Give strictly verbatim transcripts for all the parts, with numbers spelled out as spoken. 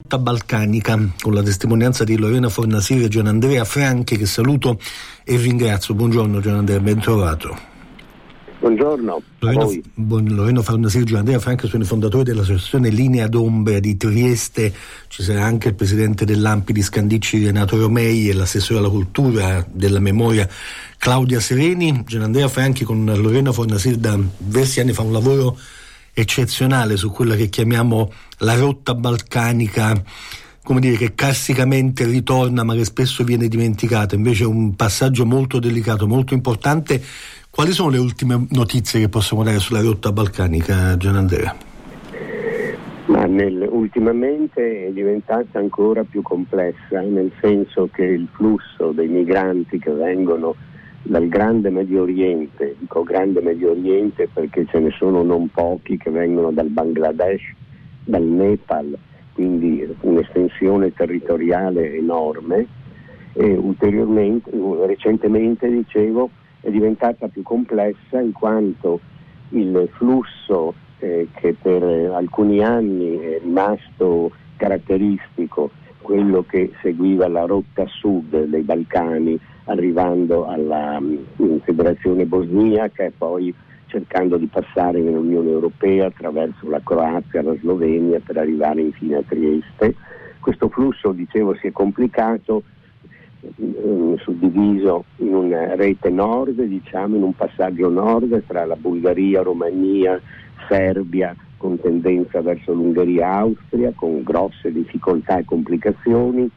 rotta balcanica, con la testimonianza di Lorena Fornasiri e Gianandrea Franchi, che saluto e ringrazio. Buongiorno Gianandrea, ben trovato. Buongiorno Lorena, a voi. Buon, Lorena Fornasiri e Gianandrea Franchi sono i fondatori dell'associazione Linea d'Ombra di Trieste. Ci sarà anche il presidente dell'A M P di Scandicci Renato Romei e l'assessore alla cultura della memoria Claudia Sereni. Gianandrea Franchi con Lorena Fornasiri da diversi anni fa un lavoro eccezionale su quella che chiamiamo la rotta balcanica, come dire, che classicamente ritorna ma che spesso viene dimenticata. Invece è un passaggio molto delicato, molto importante. Quali sono le ultime notizie che possiamo dare sulla rotta balcanica, Gianandrea? Ma nel, ultimamente è diventata ancora più complessa, nel senso che il flusso dei migranti che vengono dal grande Medio Oriente, dico grande Medio Oriente perché ce ne sono non pochi che vengono dal Bangladesh, dal Nepal, quindi un'estensione territoriale enorme, e ulteriormente, recentemente dicevo, è diventata più complessa in quanto il flusso eh, che per alcuni anni è rimasto caratteristico, quello che seguiva la rotta sud dei Balcani, arrivando alla um, Federazione Bosniaca e poi cercando di passare nell'Unione Europea attraverso la Croazia, la Slovenia, per arrivare infine a Trieste. Questo flusso, dicevo, si è complicato, um, suddiviso in una rete nord, diciamo, in un passaggio nord tra la Bulgaria, Romania, Serbia, con tendenza verso l'Ungheria-Austria, con grosse difficoltà e complicazioni.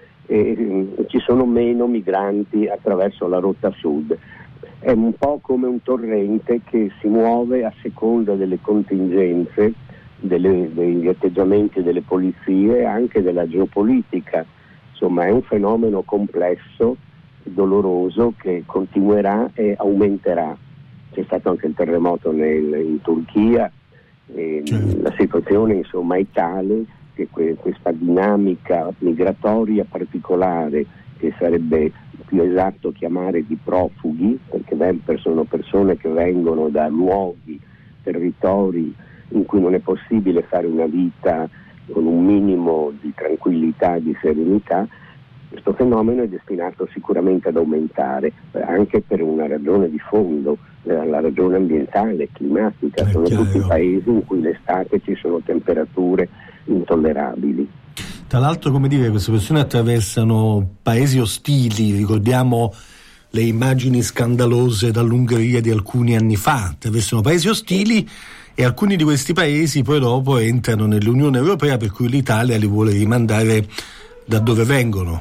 E ci sono meno migranti attraverso la rotta sud. È un po' come un torrente che si muove a seconda delle contingenze, delle, degli atteggiamenti delle polizie e anche della geopolitica. Insomma, è un fenomeno complesso, doloroso, che continuerà e aumenterà. C'è stato anche il terremoto nel, in Turchia, e la situazione insomma è tale che que- questa dinamica migratoria particolare, che sarebbe più esatto chiamare di profughi, perché sono persone che vengono da luoghi, territori in cui non è possibile fare una vita con un minimo di tranquillità, di serenità, questo fenomeno è destinato sicuramente ad aumentare, anche per una ragione di fondo, la ragione ambientale, climatica. Sono tutti paesi in cui l'estate ci sono temperature intollerabili. Tra l'altro, come dire, queste persone attraversano paesi ostili, ricordiamo le immagini scandalose dall'Ungheria di alcuni anni fa, attraversano paesi ostili e alcuni di questi paesi poi dopo entrano nell'Unione Europea, per cui l'Italia li vuole rimandare da dove vengono.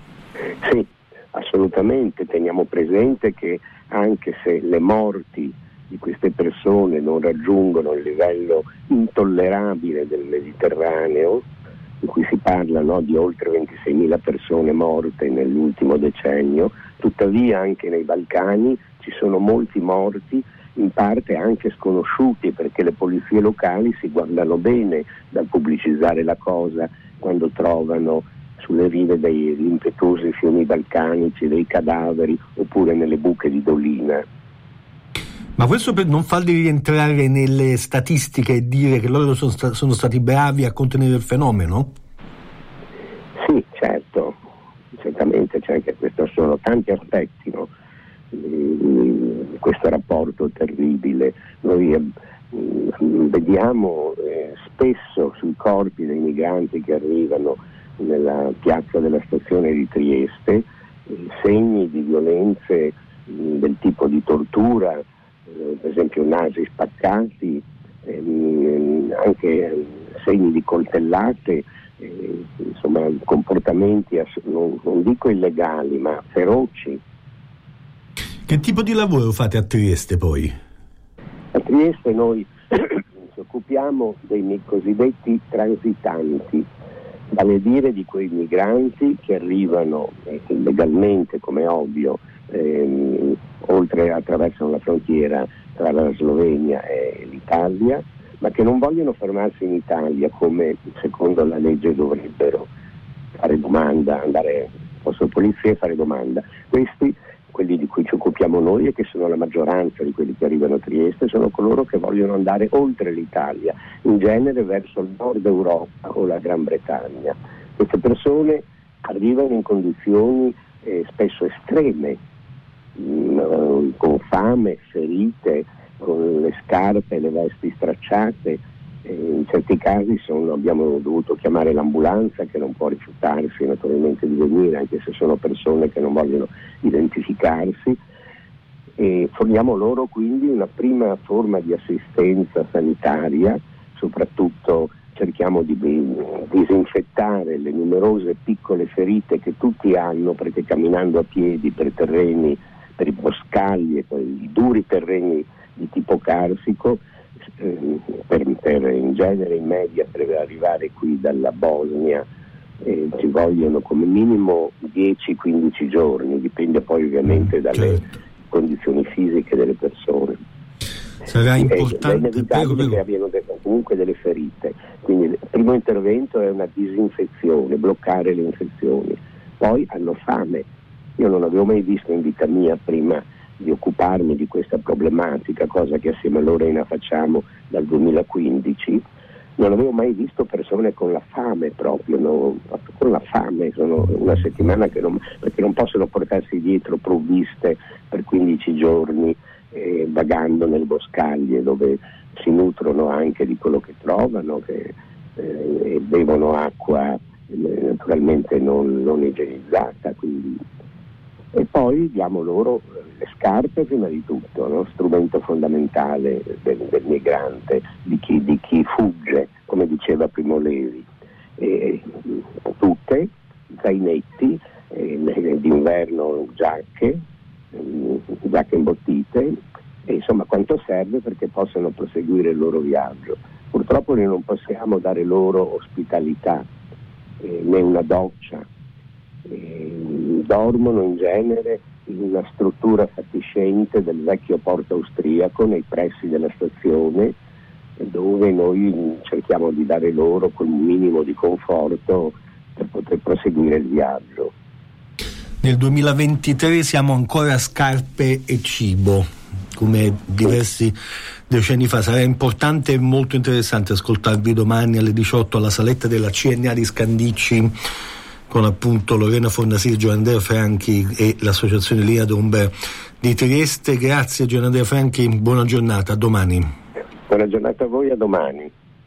Sì, assolutamente. Teniamo presente che anche se le morti di queste persone non raggiungono il livello intollerabile del Mediterraneo, in cui si parla, no, di oltre ventiseimila persone morte nell'ultimo decennio, tuttavia anche nei Balcani ci sono molti morti, in parte anche sconosciuti, perché le polizie locali si guardano bene dal pubblicizzare la cosa quando trovano sulle rive degli impetuosi fiumi balcanici dei cadaveri, oppure nelle buche di Dolina. Ma questo per non farli rientrare nelle statistiche e dire che loro sono, sta- sono stati bravi a contenere il fenomeno? Sì, certo, certamente c'è anche questo, sono tanti aspetti, no? Mm, questo rapporto terribile. Noi mm, vediamo eh, spesso sui corpi dei migranti che arrivano nella piazza della stazione di Trieste eh, segni di violenze mh, del tipo di tortura, eh, per esempio nasi spaccati, ehm, anche eh, segni di coltellate, eh, insomma comportamenti ass- non, non dico illegali ma feroci. Che tipo di lavoro fate a Trieste poi? A Trieste noi ci occupiamo dei cosiddetti transitanti, vale a dire di quei migranti che arrivano eh, legalmente, come ovvio, ehm, oltre attraversano la frontiera tra la Slovenia e l'Italia, ma che non vogliono fermarsi in Italia come secondo la legge dovrebbero, fare domanda, andare posto polizia e fare domanda. Questi quelli di cui ci occupiamo noi e che sono la maggioranza di quelli che arrivano a Trieste, sono coloro che vogliono andare oltre l'Italia, in genere verso il nord Europa o la Gran Bretagna. Queste persone arrivano in condizioni eh, spesso estreme, mh, con fame, ferite, con le scarpe e le vesti stracciate. Eh, in certi casi sono, abbiamo dovuto chiamare l'ambulanza, che non può rifiutarsi naturalmente di venire, anche se sono persone che non vogliono identificarsi, e forniamo loro quindi una prima forma di assistenza sanitaria. Soprattutto cerchiamo di disinfettare le numerose piccole ferite che tutti hanno, perché camminando a piedi per terreni, per i boscagli e per i duri terreni di tipo carsico, eh, per, per in genere in media per arrivare qui dalla Bosnia eh, ci vogliono come minimo dieci quindici giorni, dipende poi ovviamente dalle certo. condizioni fisiche delle persone. Sarà importante, è inevitabile prego, prego. che abbiano de- comunque delle ferite, quindi il primo intervento è una disinfezione, bloccare le infezioni. Poi hanno fame. Io non avevo mai visto in vita mia, prima di occuparmi di questa problematica, cosa che assieme a Lorena facciamo dal duemilaquindici, non avevo mai visto persone con la fame proprio, no? Con la fame, sono una settimana che non, perché non possono portarsi dietro provviste per quindici giorni, eh, vagando nel boscaglie dove si nutrono anche di quello che trovano, che eh, bevono acqua eh, naturalmente non, non igienizzata, quindi. E poi diamo loro le scarpe prima di tutto, no? Strumento fondamentale del, del migrante, di chi, di chi fugge, come diceva Primo Levi. E, tutte, zainetti, eh, d'inverno giacche, eh, giacche imbottite, e insomma quanto serve perché possano proseguire il loro viaggio. Purtroppo noi non possiamo dare loro ospitalità, eh, né una doccia. Eh, dormono in genere in una struttura fatiscente del vecchio porto austriaco nei pressi della stazione, dove noi cerchiamo di dare loro quel minimo di conforto per poter proseguire il viaggio. Nel duemilaventitré siamo ancora a scarpe e cibo, come diversi decenni fa. Sarà importante e molto interessante ascoltarvi domani alle diciotto alla saletta della C N A di Scandicci, con appunto Lorena Fornasir, Gianandrea Franchi e l'associazione Linea d'Ombra di Trieste. Grazie Gianandrea Franchi, buona giornata, a domani. Buona giornata a voi, a domani.